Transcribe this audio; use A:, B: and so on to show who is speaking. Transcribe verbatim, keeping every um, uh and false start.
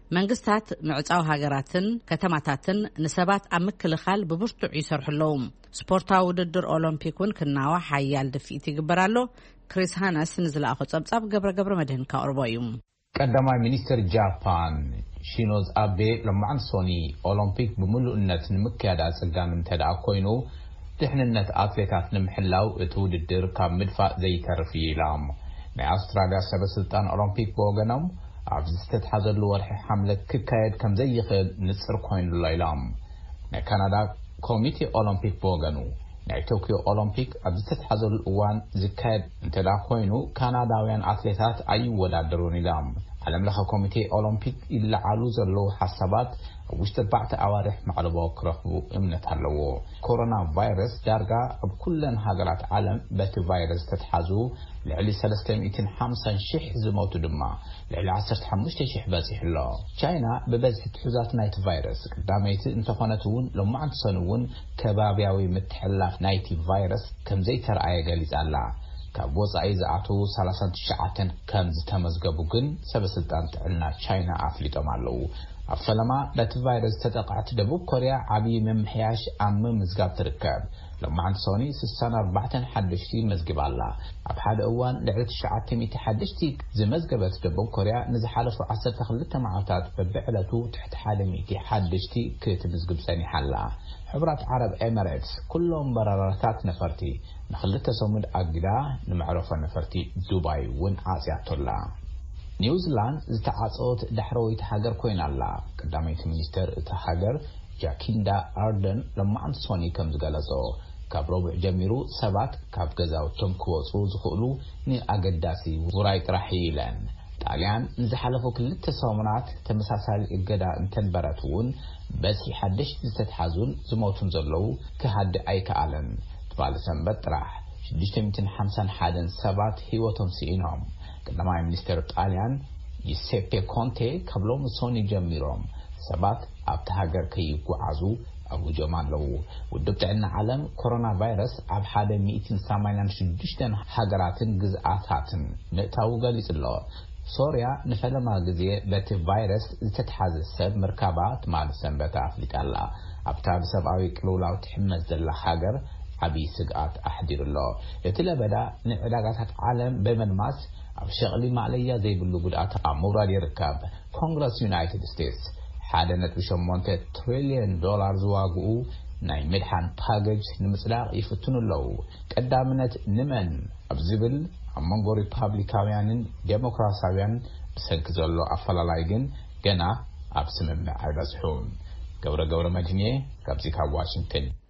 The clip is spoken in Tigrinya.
A: መንግስታት ምዕጻው ሃገራትን ከተማታትን ንሰባት አምክልኻል በብርቱዕ ይሰርሕሎም ስፖርታዊ ውድድር ኦሎምፒክን ክናዋ ሓያል ድፊት ይግበራሎ ክሪስ ሃነስ ንዝላኣኹ ጸብጻብ ገብረ ገብረ መድህን ካርባዩ
B: ቀዳማይ ሚኒስትር ጃፓን ሺኖዝ አቤ ለማዕን ሶኒ ኦሎምፒክ በሙሉእነት ንምክያድ አጽጋም እንተዳ ኮይኑ ድሕንነት አትሌታት ንምሕላው እቲ ውድድር ካብ ምድፋእ ዘይተርፍ ኢላም ናይ አውስትራሊያ ሰበስልጣን ኦሎምፒክ በወገኖም ኣብዚ ዝተተሓዘሉ ወርሒ ሓምለት ክካየድ ከም ዘይኽእል ንጽር ኮይኑ ኢላም ናይ ካናዳ ኮሚቴ ኦሎምፒክ በወገኑ ናይ ቶኪዮ ኦሎምፒክ ኣብዚ ዝተተሓዘሉ እዋን ዝካየድ እንተዳ ኮይኑ ካናዳውያን አትሌታት ኣይወዳደሩን ኢላም ዓለም ለኸ ኮሚቴ ኦሎምፒክ ይለዓሉ ዘለው ሓሳባት ውሽጥ ባዕተ አዋርሕ ማዕለቦ ክረኽቡ እምነት ኣለዎ ኮሮና ቫይረስ ዳርጋ ኣብ ኩለን ሃገራት ዓለም በቲ ቫይረስ ተተሓዙ ልዕሊ ሰለስተ ሚእትን ሓምሳን ሽሕ ዝሞቱ ድማ ልዕሊ ዓሰርተ ሓሙሽተ ሽሕ በፂሕሎ ቻይና በበዝሒ ትሕዛት ናይቲ ቫይረስ ቀዳመይቲ እንተኾነት እውን ሎማዓንቲ ሰኑ እውን ከባቢያዊ ምትሕልላፍ ናይቲ ቫይረስ ከም ዘይተረኣየ ገሊጻላ ካብ ወጻኢ ዝኣቱ ሰላሳ ትሽዓተ ከም ዝተመዝገቡ ግን ሰበስልጣን ጥዕና ቻይና ኣፍሊጦም ኣለዉ ኣብ ፈለማ በቲ ቫይረስ ተጠቃዕቲ ደቡብ ኮርያ ዓብዪ መምሕያሽ ኣብ ምምዝጋብ ትርከብ ሎማዓንቲ ሰኒ ስድሳ ወኣርባዕተ ሓደሽቲ መዝግባ ኣላ ኣብ ሓደ እዋን ልዕሊ ትሽዓተ ሚእቲ ሓደሽቲ ዝመዝገበት ደቡብ ኮርያ ንዝሓለፉ ዓሰርተ ክልተ መዓልታት በብዕለቱ ትሕቲ ሓደ ሚእቲ ሓደሽቲ ክትምዝግብ ፀኒሓ ኣላ ሕብራት ዓረብ ኤሚሬትስ ኩሎም በረራታት ነፈርቲ ንኽልተ ሰሙድ ኣጊዳ ንምዕረፎ ነፈርቲ ዱባይ እውን ዓፅያቶላ ኒውዚላንድ ዝተዓፀወት ዳሕረወይቲ ሃገር ኮይና ኣላ ቀዳመይቲ ሚኒስተር እቲ ሃገር ጃኪንዳ ኣርደን ሎማዓንቲ ሶኒ ከም ዝገለጾ ካብ ረቡዕ ጀሚሩ ሰባት ካብ ገዛውቶም ክወፁ ዝኽእሉ ንኣገዳሲ ውራይ ጥራሕ ኢለን ጣልያን ንዝሓለፉ ክልተ ሰሙናት ተመሳሳሊ እገዳ እንተንበረት እውን በዝሒ ሓደሽቲ ዝተተሓዙን ዝሞቱን ዘለው ክሃዲ ኣይከኣለን ትባለ ሰንበት ጥራሕ ሽዱሽተ ሚእትን ሓምሳን ሓደን ሰባት ህይወቶም ሲኢኖም ቀዳማይ ሚኒስትር ጣልያን ዩሴፔ ኮንቴ ካብ ሎሚ ሶኒ ጀሚሮም ሰባት ኣብቲ ሃገር ከይጓዓዙ ኣውጆም ኣለዉ ውድብ ጥዕና ዓለም ኮሮና ቫይረስ ኣብ ሓደ ሚእትን ሰማንያን ሽዱሽተን ሃገራትን ግዝኣታትን ምእታው ገሊጹ ኣሎ ሶርያ ንፈለማ ግዜ በቲ ቫይረስ ዝተተሓዘ ሰብ ምርካባ ትማል ሰንበታ ኣፍሊጣላ ኣብታ ብሰብኣዊ ቅልውላው ትሕመስ ዘላ ሃገር ዓብዪ ስግኣት ኣሕዲሩ ኣሎ እቲ ለበዳ ንዕዳጋታት ዓለም በመድማስ ኣብ ሸቕሊ ማዕለያ ዘይብሉ ጉድኣት ኣብ ምውራድ ይርከብ ኮንግረስ ዩናይትድ ስቴትስ ሓደ ነጥቢ ሸሞንተ ትሪልዮን ዶላር ዝዋግኡ ናይ ምድሓን ፓኬጅ ንምጽዳቕ ይፍትኑ ኣለዉ ቀዳምነት ንመን ኣብ ዝብል ኣብ መንጎ ሪፓብሊካውያንን ዴሞክራሲያውያን ብሰንኪ ዘሎ ኣፈላላይ ግን ገና ኣብ ስምምዕ ኣይበጽሑን ገብረ ገብረ መድህን ካብዚ ካብ ዋሽንግተን